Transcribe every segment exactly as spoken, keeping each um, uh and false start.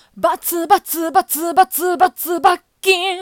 バツバツバツバツバツ罰金。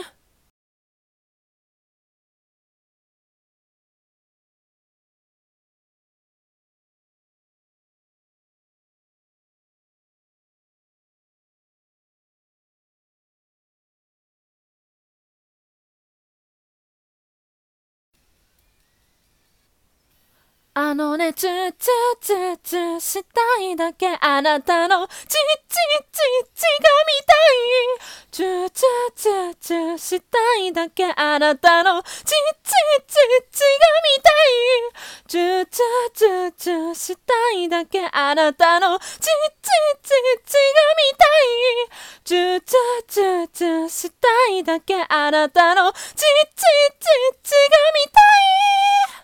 あのね、チュチュチュチュしたいだけ、あなたのチッチッチッチが見たい。チュチュチュチュしたいだけ、あなたのチッチッチッチが見たい。チュチュチュチュしたいだけ、あなたのチッチッチッチが見たい。チュチュチュチュしたいだけ、あなたのチッチッチッチが見たい。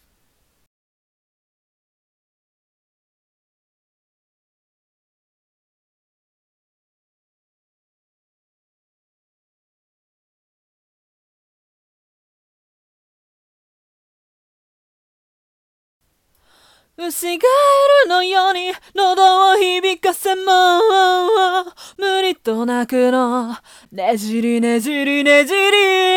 ウシガエルのように喉を響かせも無理と泣くのねじりねじりねじり。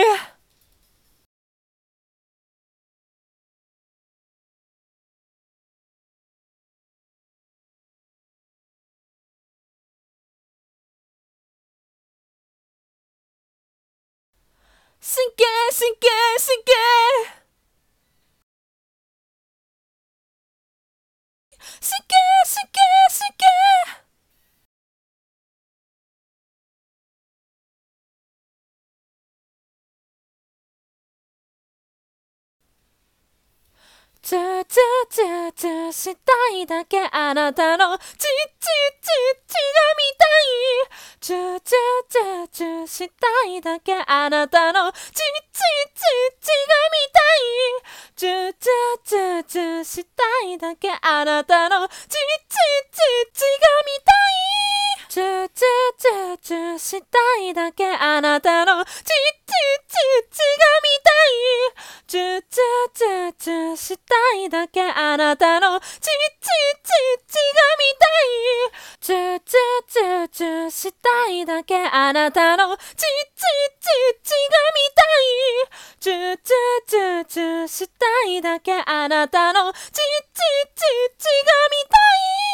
神経神経神経神経神経神経。チュチュチュチュしたいだけ、あなたのチッチッチッチが見たい。チュチュチュチュしたいだけ、あなたのチッチッチッチが見たい。チュチュチュチュしたいだけ、あなたのチッチッチッチが見たい。チュチュチュチュしたいだけ、あなたのチッチッチッチが見たい。チュチュチュチュしたいだけ、あなたのチッチッチッチが見たい。チュチュチュチュしたいだけ、あなたのチッチッチッチが見たい。チュチュチュチュしたいだけ、あなたのチッチッチッチが見たい。